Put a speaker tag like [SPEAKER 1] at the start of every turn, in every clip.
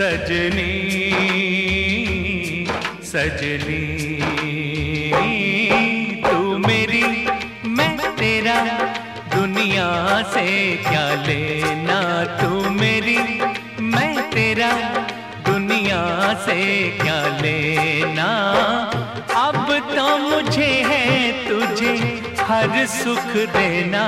[SPEAKER 1] सजनी सजनी, तू मेरी मैं तेरा, दुनिया से क्या लेना। तू मेरी मैं तेरा, दुनिया से क्या लेना। अब तो मुझे है तुझे हर सुख देना।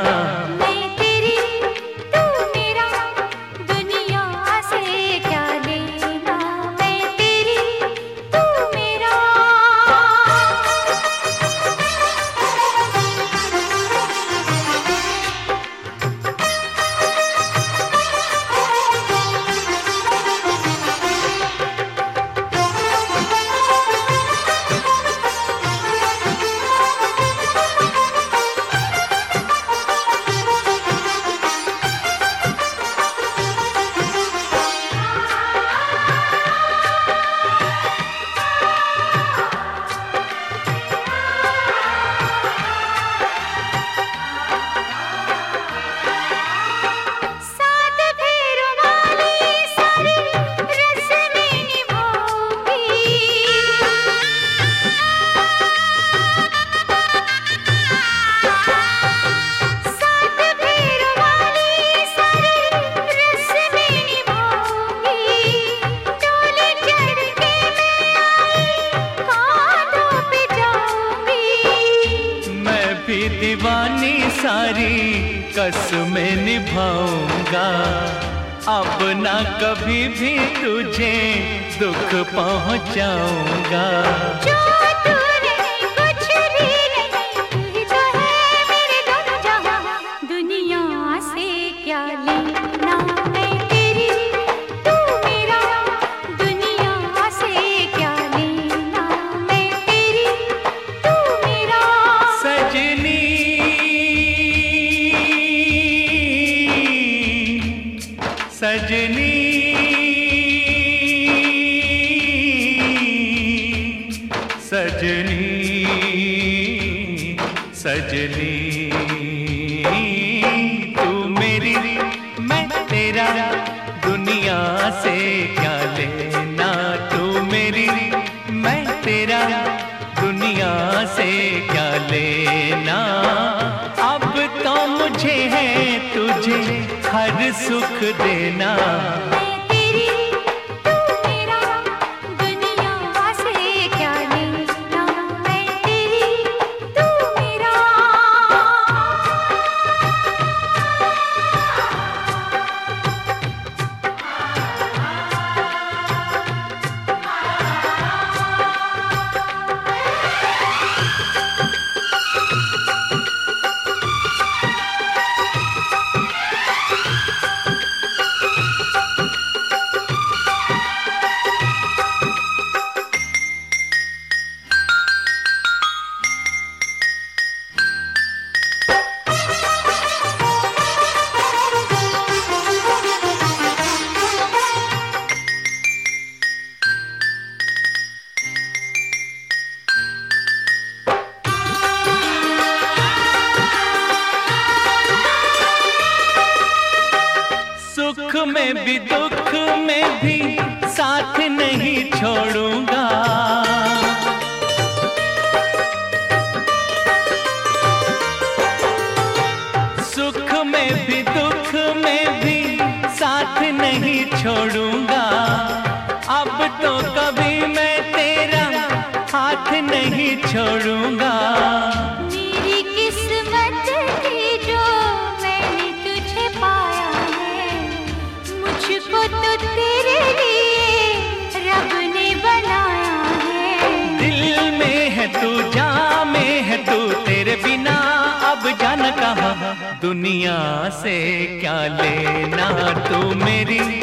[SPEAKER 1] दीवानी सारी कसमें निभाऊंगा। अब ना कभी भी तुझे दुख पहुंचाऊंगा।
[SPEAKER 2] जो तू नहीं कुछ भी नहीं, तू ही तो है मेरे दोनों जहां। दुनिया से क्या लेना, मैं तेरी तू मेरा। दुनिया से क्या लेना, मैं तेरी तू मेरा।
[SPEAKER 1] सजनी सजनी सजनी सजनी, तू मेरी मैं तेरा, दुनिया से क्या लेना। तू मेरी मैं तेरा, दुनिया से क्या लेना। अब तो मुझे है तुझे हर सुख देना। सुख में भी दुख में भी साथ नहीं छोड़ूंगा। सुख में भी दुख में भी साथ नहीं छोड़ूंगा। अब तो कभी मैं तेरा हाथ नहीं छोड़ूंगा।
[SPEAKER 2] मेरी किस्मत थी जो मैंने तुझे पाया है। मुझको तो तेरे लिए रब ने बनाया है।
[SPEAKER 1] दिल में है तू, जान में है तू, तेरे बिना अब जाना कहाँ। दुनिया से क्या लेना, तू मेरी